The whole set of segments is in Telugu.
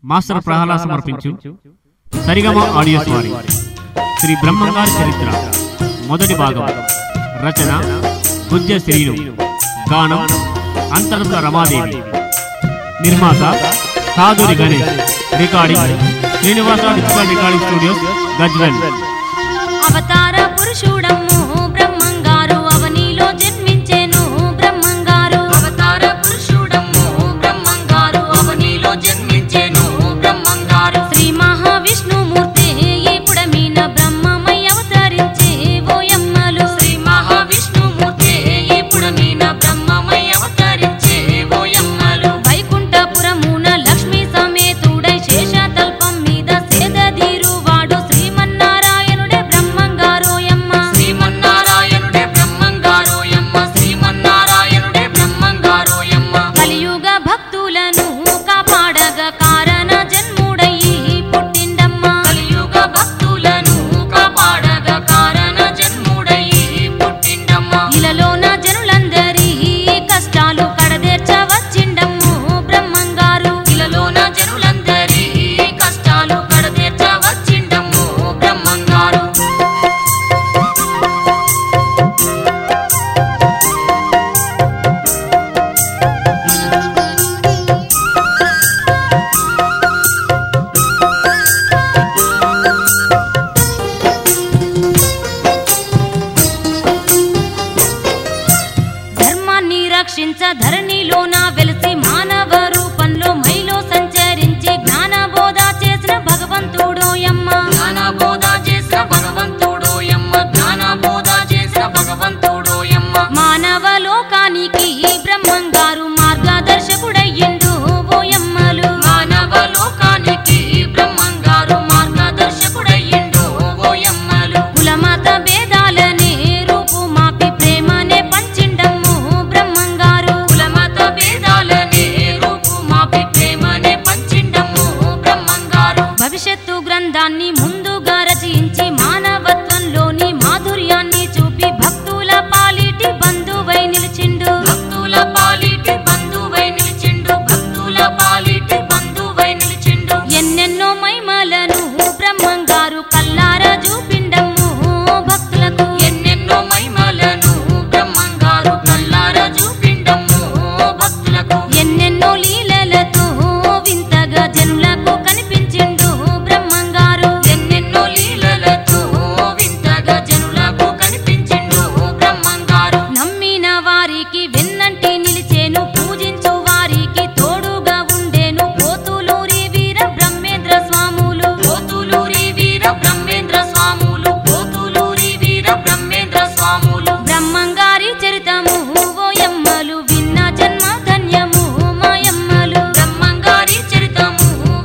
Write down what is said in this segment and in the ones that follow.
మాస్టర్ ప్రహ్లాద్ సమర్పించు సరిగమ ఆడియోస్ వారి శ్రీ బ్రహ్మంగారి చరిత్ర మొదటి భాగం. రచన బుజ్జ శ్రీను. గానం అంతర్గత రమాదేవి. నిర్మాత Sadhuri Ganesh. Recording Srinivasa digital recording studios, Gajwel. అవతార పురుషుడమ్ము బ్రహ్మంగారు అవనిలో జన్మించెను. బ్రహ్మంగారు అవతార పురుషుడమ్ము బ్రహ్మంగారు అవనిలో జన్మించెను. బ్రహ్మంగారు శ్రీ మహావిష్ణుమూర్తి ఇప్పుడమీన బ్రహ్మమై అవతరించే ఓయమ్మలు. శ్రీ మహావిష్ణుమూర్తి ఇప్పుడమీన బ్రహ్మమై అవతరించే ఓయమ్మలు. వైకుంఠపురమున లక్ష్మీ సమేతుడై శేషతల్పం మీద సేదదీరువాడు శ్రీమన్నారాయణుడే బ్రహ్మంగారోయమ్మ. శ్రీమన్నారాయణుడే బ్రహ్మంగారోయమ్మ. శ్రీమన్నారాయణుడే బ్రహ్మంగారోయమ్మ. కలియుగ భక్తులను కాపాడగా కారణ జన్ముడయ్యి పుట్టిండమ్మ. కలియుగ భక్తులను కాపాడగా కారణ జన్ముడయ్యి పుట్టిండమ్మ. ఇలలోన జనులందరి కష్టాలు కడదేర్చవచ్చిండమ్ము బ్రహ్మంగారు. ఇలలోన జనులందరి కష్టాలు కడదేర్చవచ్చిండమ్ము బ్రహ్మంగారు. ధర్మాన్ని రక్షించ ధరణిలోన వెలిసి మానవ రూపంలో మైలో సంచరించి జ్ఞానబోధ చేసిన భగవంతుడోయమ్మ. జ్ఞానబోధ చేసిన భగవంతుడోయమ్మ. జ్ఞానబోధ చేసిన భగవంతుడోయమ్మ. మానవ లోకానికి బ్రహ్మంగారు మార్గదర్శకుడయ్యిండు ఓయమ్మలు. మానవ లోకానికి బ్రహ్మంగారు మార్గదర్శకుడయ్యిండు ఓయమ్మలు. కులమత భేదాలనే రూపుమాపి ప్రేమనే పంచిండమ్ము బ్రహ్మంగారు. కులమత భేదాలనే రూపుమాపి ప్రేమనే పంచిండమ్ము బ్రహ్మంగారు. భవిష్యత్తు గ్రంథాన్ని ముందుగా రచించి మానవత్వంలోని మాధుర్యాన్ని చూపి భక్తుల పాలిటి బంధువై నిలిచిండు. భక్తుల పాలిటి బంధువై నిలిచిండు. భక్తుల పాలిటి బంధువై నిలిచిండు. ఎన్నెన్నో మహిమలను బ్రహ్మంగారు కల్లారా చూపిండమ్ము భక్తులకు. ఎన్నెన్నో మహిమలను బ్రహ్మంగారు కల్లారా చూపిండమ్ము భక్తులకు. ఎన్నెన్నో లీలలతో వింతగా జనులకు కనిపించిండు బ్రహ్మంగారు. ఎన్నెన్నో లీలలతో వింతగా జనులకు కనిపించిండు బ్రహ్మంగారు. నమ్మిన వారికి వెన్నంటి నిలిచేను, పూజించు వారికి తోడుగా ఉండేను. పోతులూరి వీర బ్రహ్మేంద్ర స్వాములు. పోతులూరి వీర బ్రహ్మేంద్ర స్వాములు. పోతులూరి వీర బ్రహ్మేంద్ర స్వాములు. బ్రహ్మంగారి చరితము ఓయమ్మలు విన్న జన్మ ధన్యము మాయమ్మలు. బ్రహ్మంగారి చరితము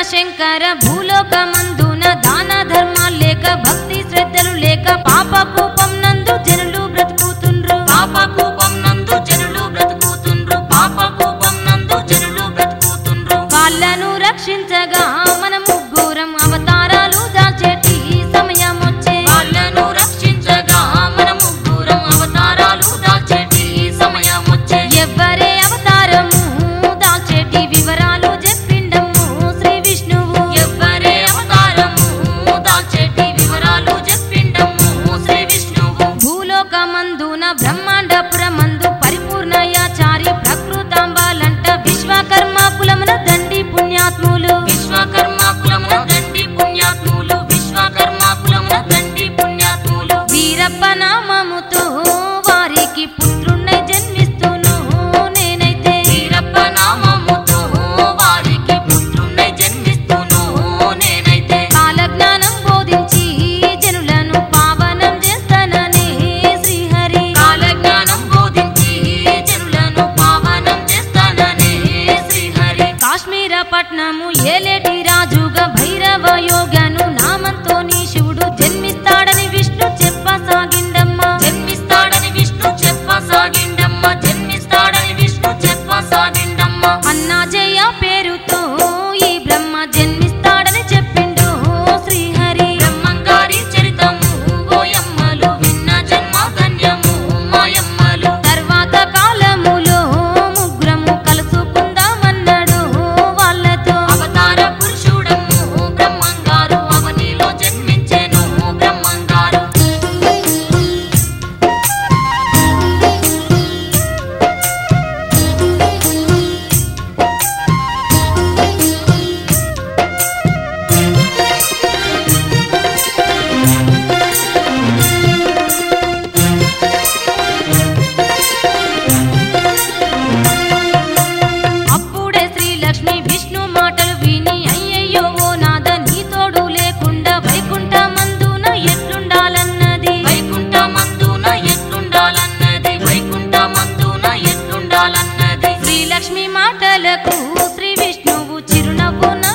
శంకర భూలోకమందున దాన ధర్మాలు లేక భక్తి శ్రద్ధలు లేక పాప కూపం నందు జనులు బ్రతుకుతుండ్రు పాప కూపం నందు జనులు బ్రతుకుతుండ్రు పాప కూపం నందు జనులు బ్రతుకుతుండ్రు వాళ్ళను రక్షించగా మన ముగ్గురం అవతారాలు దాల్చేటి సమయం వచ్చే వాళ్ళను రక్షించగా మన ముగ్గురం అవతారాలు దాల్చేటి సమయం వచ్చే ఎవ్వరే అవతారము దాల్చేటి వివరాలు చెప్పిండము శ్రీ విష్ణువు ఎవ్వరే అవతారము దాల్చేటి వివరాలు చెప్పిండము శ్రీ విష్ణువు భూలోకమందున బ్రహ్మాండపురమందు పరిపూర్ణయాచారి ప్రకృతాంబాలంట విశ్వకర్మ కులమున దండి పుణ్యాత్ములు విశ్వకర్మ కులమున దండి పుణ్యాత్ములు విశ్వకర్మ కులమున దండి పుణ్యాత్ములు వీరప్ప నామముతో వారికి పుత్రుణ్ణి జన్మిస్తును నేనైతే వీరప్ప నామముతో వారికి పుత్రుణ్ణి జన్మిస్తును నేనైతే కాలజ్ఞానం బోధించి జనులను పావనం చేస్తాననే శ్రీహరి కాలజ్ఞానం బోధించి జనులను పావనం చేస్తాననే శ్రీహరి కాశ్మీర పట్నము ఏలేటి రాజుగా భైరవ యోగను నామంతోని శివుడు జన్మిస్తాడని విష్ణు చెప్పసాగిండమ్మ జన్మిస్తాడని విష్ణు చెప్పసాగిండమ్మ జన్మిస్తాడని విష్ణు చెప్పసాగిండమ్మ అన్నాజయ పేరుతో ఈ బ్రహ్మ జన్మిస్తాడని చెప్పిండు శ్రీహరి బ్రహ్మంగారి చరితము ఓయమ్మలు విన్న జన్మ ధన్యము మాయమ్మలు తర్వాత కాలములో ముగ్గురము కలుసుకుందామన్నాడు వాళ్ళతో అవతార పురుషుడము బ్రహ్మంగారు అవనిలో జన్మించెను బ్రహ్మంగారు అప్పుడే శ్రీలక్ష్మి విష్ణు మాటలు విని అయ్యయ్యో ఓ నాద నీ తోడు లేకుండా వైకుంఠమందున ఎట్లుండాలన్నది వైకుంఠమందున ఎట్లుండాలన్నది వైకుంఠమందున ఎట్లుండాలన్నది శ్రీలక్ష్మి మాటలకు శ్రీ విష్ణువు చిరునవ్వు